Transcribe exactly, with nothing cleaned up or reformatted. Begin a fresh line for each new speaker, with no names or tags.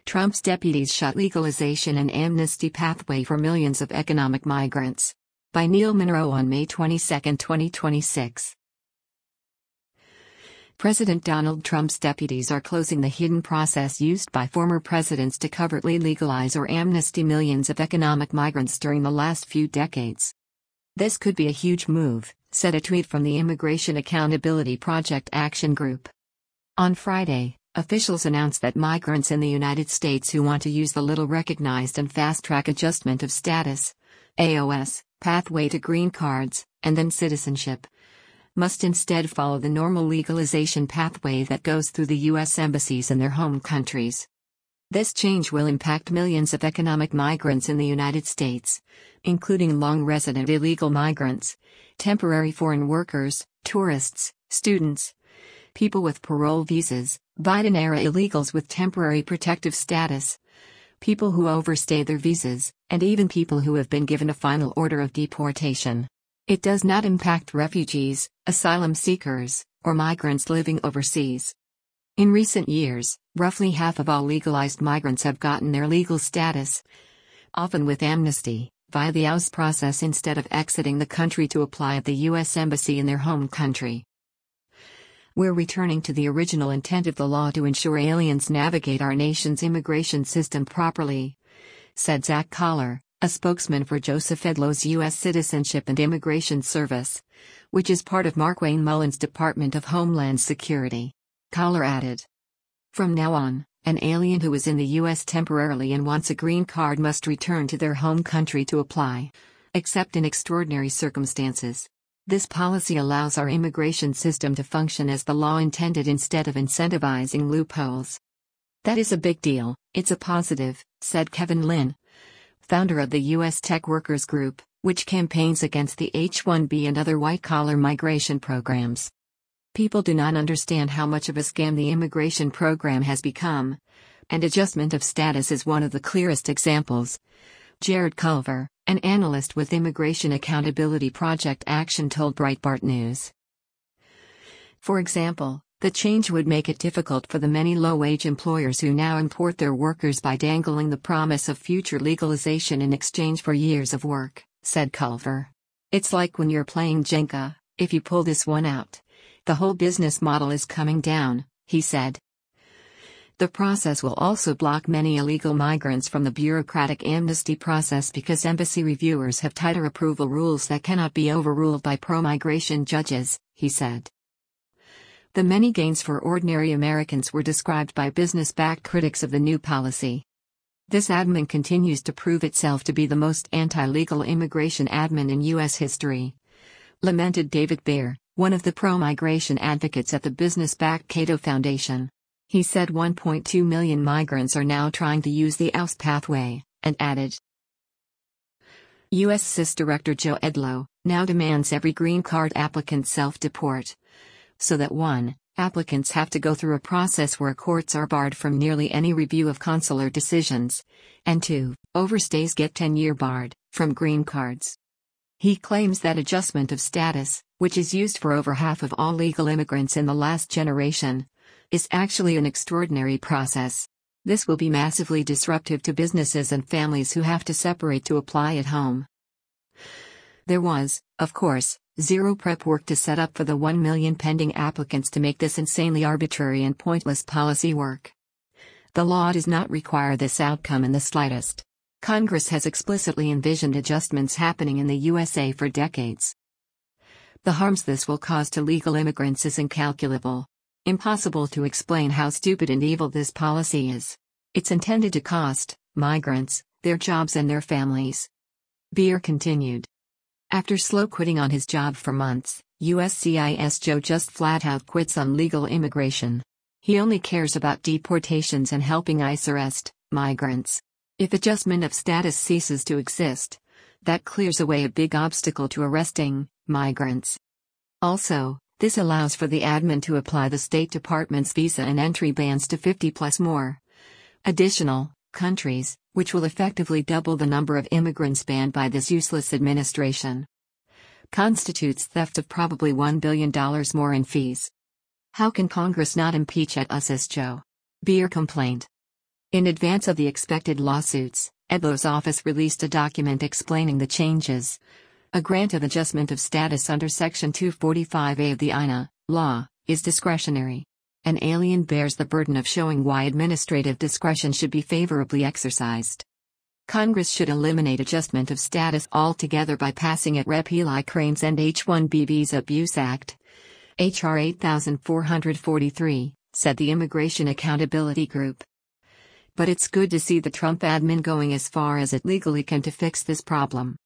Trump's deputies shut legalization and amnesty pathway for millions of economic migrants. By Neil Monroe on May twenty-second, twenty twenty-six. President Donald Trump's deputies are closing the hidden process used by former presidents to covertly legalize or amnesty millions of economic migrants during the last few decades. This could be a huge move, said a tweet from the Immigration Accountability Project Action Group. On Friday, officials announced that migrants in the United States who want to use the little-recognized and fast-track adjustment of status (A O S) pathway to green cards, and then citizenship, must instead follow the normal legalization pathway that goes through the U S embassies in their home countries. This change will impact millions of economic migrants in the United States, including long-resident illegal migrants, temporary foreign workers, tourists, students, people with parole visas, Biden-era illegals with temporary protective status, people who overstay their visas, and even people who have been given a final order of deportation. It does not impact refugees, asylum seekers, or migrants living overseas. In recent years, roughly half of all legalized migrants have gotten their legal status, often with amnesty, via the A U S process instead of exiting the country to apply at the U S Embassy in their home country. We're returning to the original intent of the law to ensure aliens navigate our nation's immigration system properly, said Zach Collar, a spokesman for Joseph Edlow's U S Citizenship and Immigration Service, which is part of Markwayne Mullin's Department of Homeland Security. Collar added, "From now on, an alien who is in the U S temporarily and wants a green card must return to their home country to apply, except in extraordinary circumstances. This policy allows our immigration system to function as the law intended instead of incentivizing loopholes. That is a big deal, it's a positive," said Kevin Lynn, founder of the U S Tech Workers Group, which campaigns against the H one B and other white-collar migration programs. People do not understand how much of a scam the immigration program has become, and adjustment of status is one of the clearest examples. Jared Culver, an analyst with Immigration Accountability Project Action, told Breitbart News. For example, the change would make it difficult for the many low-wage employers who now import their workers by dangling the promise of future legalization in exchange for years of work, said Culver. It's like when you're playing Jenga, if you pull this one out, the whole business model is coming down, he said. The process will also block many illegal migrants from the bureaucratic amnesty process because embassy reviewers have tighter approval rules that cannot be overruled by pro-migration judges, he said. The many gains for ordinary Americans were described by business-backed critics of the new policy. This admin continues to prove itself to be the most anti-legal immigration admin in U S history, lamented David Beer, one of the pro-migration advocates at the business-backed Cato Foundation. He said one point two million migrants are now trying to use the A U S pathway, and added, U S C I S Director Joe Edlow now demands every green card applicant self-deport, so that one, applicants have to go through a process where courts are barred from nearly any review of consular decisions, and two, overstays get ten-year barred from green cards. He claims that adjustment of status, which is used for over half of all legal immigrants in the last generation, is actually an extraordinary process. This will be massively disruptive to businesses and families who have to separate to apply at home. There was, of course, zero prep work to set up for the one million pending applicants to make this insanely arbitrary and pointless policy work. The law does not require this outcome in the slightest. Congress has explicitly envisioned adjustments happening in the U S A for decades. The harms this will cause to legal immigrants is incalculable. Impossible to explain how stupid and evil this policy is. It's intended to cost migrants their jobs and their families. Beer continued. After slow quitting on his job for months, U S C I S Joe just flat out quits on legal immigration. He only cares about deportations and helping ICE arrest migrants. If adjustment of status ceases to exist, that clears away a big obstacle to arresting migrants. Also, this allows for the admin to apply the State Department's visa and entry bans to fifty plus more additional countries, which will effectively double the number of immigrants banned by this useless administration. Constitutes theft of probably one billion dollars more in fees. How can Congress not impeach at us as Joe? Beer complained. In advance of the expected lawsuits, E B O's office released a document explaining the changes. A grant of adjustment of status under Section two forty-five A of the I N A law is discretionary. An alien bears the burden of showing why administrative discretion should be favorably exercised. Congress should eliminate adjustment of status altogether by passing it Repeal Cranes and H one B Visa Abuse Act. H R eight thousand four hundred forty-three, said the Immigration Accountability Group. But it's good to see the Trump admin going as far as it legally can to fix this problem.